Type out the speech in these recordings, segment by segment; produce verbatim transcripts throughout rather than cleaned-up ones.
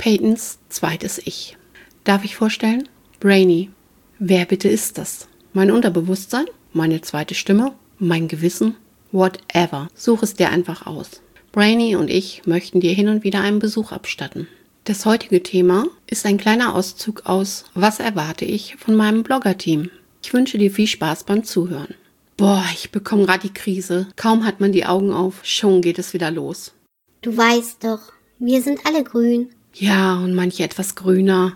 Peytons zweites Ich. Darf ich vorstellen? Brainy. Wer bitte ist das? Mein Unterbewusstsein? Meine zweite Stimme? Mein Gewissen? Whatever. Such es dir einfach aus. Brainy und ich möchten dir hin und wieder einen Besuch abstatten. Das heutige Thema ist ein kleiner Auszug aus Was erwarte ich von meinem Blogger-Team. Ich wünsche dir viel Spaß beim Zuhören. Boah, ich bekomme gerade die Krise. Kaum hat man die Augen auf, schon geht es wieder los. Du weißt doch, wir sind alle grün. Ja, und manche etwas grüner.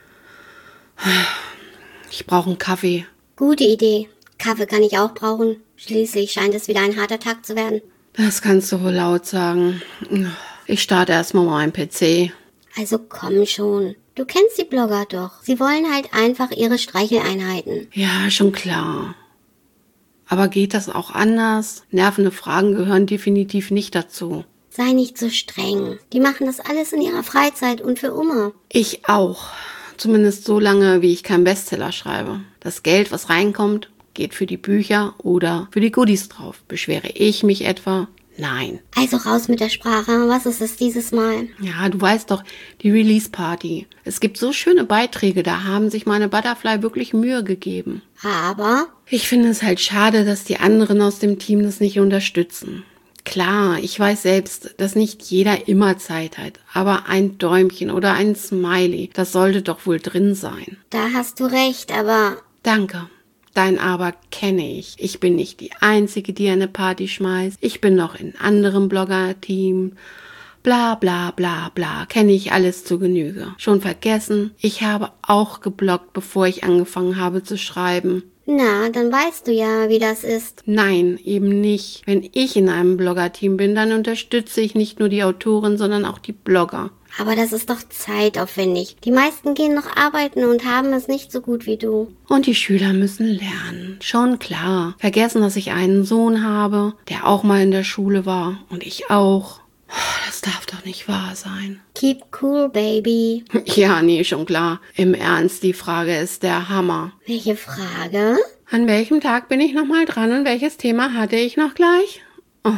Ich brauche einen Kaffee. Gute Idee. Kaffee kann ich auch brauchen. Schließlich scheint es wieder ein harter Tag zu werden. Das kannst du wohl laut sagen. Ich starte erstmal meinen P C. Also komm schon. Du kennst die Blogger doch. Sie wollen halt einfach ihre Streicheleinheiten. Ja, schon klar. Aber geht das auch anders? Nervende Fragen gehören definitiv nicht dazu. Sei nicht so streng. Die machen das alles in ihrer Freizeit und für immer. Ich auch. Zumindest so lange, wie ich keinen Bestseller schreibe. Das Geld, was reinkommt, geht für die Bücher oder für die Goodies drauf. Beschwere ich mich etwa? Nein. Also raus mit der Sprache. Was ist es dieses Mal? Ja, du weißt doch, die Release-Party. Es gibt so schöne Beiträge, da haben sich meine Butterfly wirklich Mühe gegeben. Aber? Ich finde es halt schade, dass die anderen aus dem Team das nicht unterstützen. Klar, ich weiß selbst, dass nicht jeder immer Zeit hat, aber ein Däumchen oder ein Smiley, das sollte doch wohl drin sein. Da hast du recht, aber... Danke. Dein Aber kenne ich. Ich bin nicht die Einzige, die eine Party schmeißt. Ich bin noch in anderem Blogger-Team. Bla bla bla bla. Kenne ich alles zu Genüge. Schon vergessen? Ich habe auch gebloggt, bevor ich angefangen habe zu schreiben. Na, dann weißt du ja, wie das ist. Nein, eben nicht. Wenn ich in einem Blogger-Team bin, dann unterstütze ich nicht nur die Autorin, sondern auch die Blogger. Aber das ist doch zeitaufwendig. Die meisten gehen noch arbeiten und haben es nicht so gut wie du. Und die Schüler müssen lernen. Schon klar. Vergessen, dass ich einen Sohn habe, der auch mal in der Schule war. Und ich auch. Das darf doch nicht wahr sein. Keep cool, baby. Ja, nee, schon klar. Im Ernst, die Frage ist der Hammer. Welche Frage? An welchem Tag bin ich nochmal dran und welches Thema hatte ich noch gleich? Oh.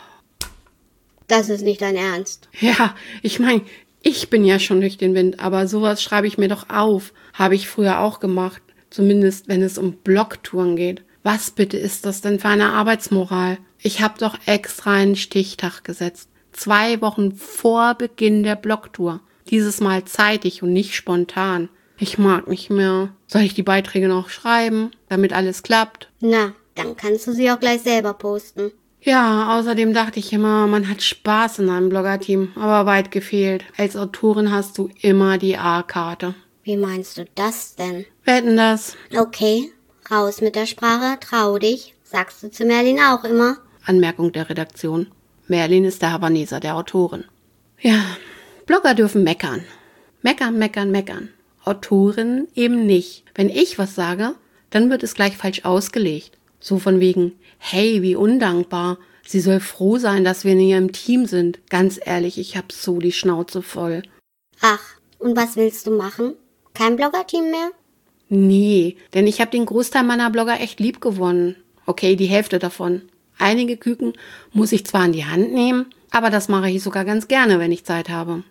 Das ist nicht dein Ernst. Ja, ich meine, ich bin ja schon durch den Wind, aber sowas schreibe ich mir doch auf. Habe ich früher auch gemacht. Zumindest, wenn es um Blogtouren geht. Was bitte ist das denn für eine Arbeitsmoral? Ich habe doch extra einen Stichtag gesetzt. Zwei Wochen vor Beginn der Blogtour. Dieses Mal zeitig und nicht spontan. Ich mag nicht mehr. Soll ich die Beiträge noch schreiben, damit alles klappt? Na, dann kannst du sie auch gleich selber posten. Ja, außerdem dachte ich immer, man hat Spaß in einem Blogger-Team, aber weit gefehlt. Als Autorin hast du immer die A-Karte. Wie meinst du das denn? Wetten das? Okay, raus mit der Sprache, trau dich. Sagst du zu Merlin auch immer? Anmerkung der Redaktion. Merlin ist der Havaneser der Autorin. Ja, Blogger dürfen meckern. Meckern, meckern, meckern. Autorinnen eben nicht. Wenn ich was sage, dann wird es gleich falsch ausgelegt. So von wegen, hey, wie undankbar. Sie soll froh sein, dass wir in ihrem Team sind. Ganz ehrlich, ich hab so die Schnauze voll. Ach, und was willst du machen? Kein Blogger-Team mehr? Nee, denn ich habe den Großteil meiner Blogger echt lieb gewonnen. Okay, die Hälfte davon. Einige Küken muss ich zwar in die Hand nehmen, aber das mache ich sogar ganz gerne, wenn ich Zeit habe.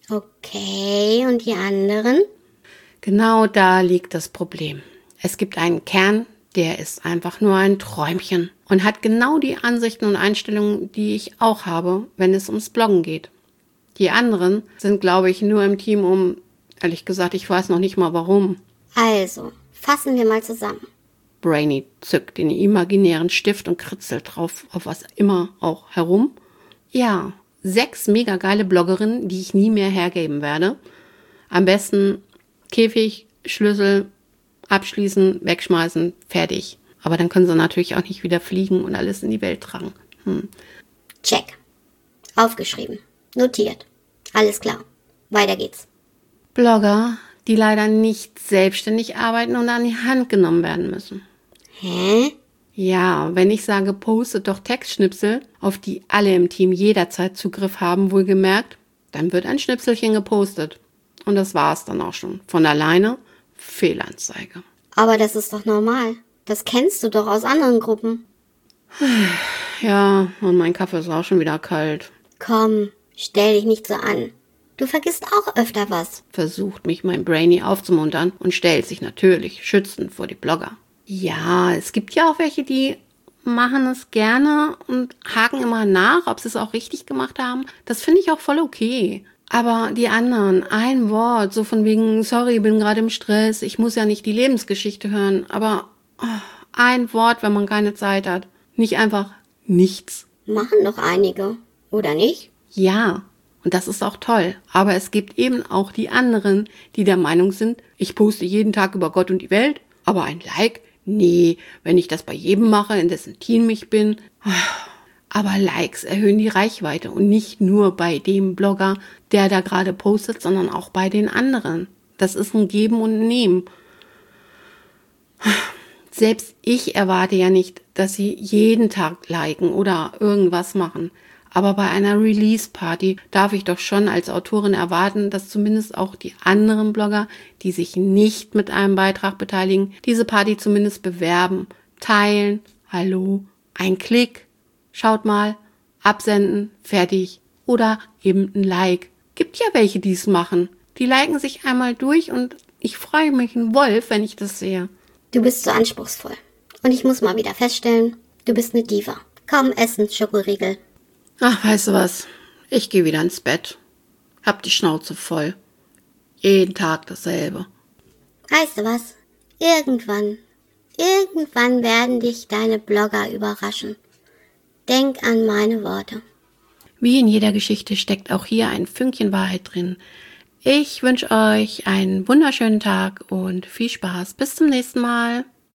Okay, und die anderen? Genau da liegt das Problem. Es gibt einen Kern, der ist einfach nur ein Träumchen und hat genau die Ansichten und Einstellungen, die ich auch habe, wenn es ums Bloggen geht. Die anderen sind, glaube ich, nur im Team um, ehrlich gesagt, ich weiß noch nicht mal warum. Also, fassen wir mal zusammen. Brainy zückt den imaginären Stift und kritzelt drauf, auf was immer auch herum. Ja, sechs mega geile Bloggerinnen, die ich nie mehr hergeben werde. Am besten Käfig, Schlüssel, abschließen, wegschmeißen, fertig. Aber dann können sie natürlich auch nicht wieder fliegen und alles in die Welt tragen. Hm. Check. Aufgeschrieben. Notiert. Alles klar. Weiter geht's. Blogger, die leider nicht selbstständig arbeiten und an die Hand genommen werden müssen. Hä? Ja, wenn ich sage, postet doch Textschnipsel, auf die alle im Team jederzeit Zugriff haben, wohlgemerkt, dann wird ein Schnipselchen gepostet. Und das war's dann auch schon. Von alleine Fehlanzeige. Aber das ist doch normal. Das kennst du doch aus anderen Gruppen. Ja, und mein Kaffee ist auch schon wieder kalt. Komm, stell dich nicht so an. Du vergisst auch öfter was. Versucht mich mein Brainy aufzumuntern und stellt sich natürlich schützend vor die Blogger. Ja, es gibt ja auch welche, die machen es gerne und haken immer nach, ob sie es auch richtig gemacht haben. Das finde ich auch voll okay. Aber die anderen, ein Wort, so von wegen, sorry, bin gerade im Stress, ich muss ja nicht die Lebensgeschichte hören, aber oh, ein Wort, wenn man keine Zeit hat. Nicht einfach nichts. Machen doch einige, oder nicht? Ja, und das ist auch toll. Aber es gibt eben auch die anderen, die der Meinung sind, ich poste jeden Tag über Gott und die Welt, aber ein Like? Nee, wenn ich das bei jedem mache, in dessen Team ich bin. Aber Likes erhöhen die Reichweite und nicht nur bei dem Blogger, der da gerade postet, sondern auch bei den anderen. Das ist ein Geben und ein Nehmen. Selbst ich erwarte ja nicht, dass sie jeden Tag liken oder irgendwas machen. Aber bei einer Release-Party darf ich doch schon als Autorin erwarten, dass zumindest auch die anderen Blogger, die sich nicht mit einem Beitrag beteiligen, diese Party zumindest bewerben, teilen, hallo, ein Klick, schaut mal, absenden, fertig oder eben ein Like. Gibt ja welche, die es machen. Die liken sich einmal durch und ich freue mich ein Wolf, wenn ich das sehe. Du bist so anspruchsvoll. Und ich muss mal wieder feststellen, du bist eine Diva. Kaum essen, Schokoriegel. Ach, weißt du was? Ich gehe wieder ins Bett. Hab die Schnauze voll. Jeden Tag dasselbe. Weißt du was? Irgendwann, irgendwann werden dich deine Blogger überraschen. Denk an meine Worte. Wie in jeder Geschichte steckt auch hier ein Fünkchen Wahrheit drin. Ich wünsche euch einen wunderschönen Tag und viel Spaß. Bis zum nächsten Mal.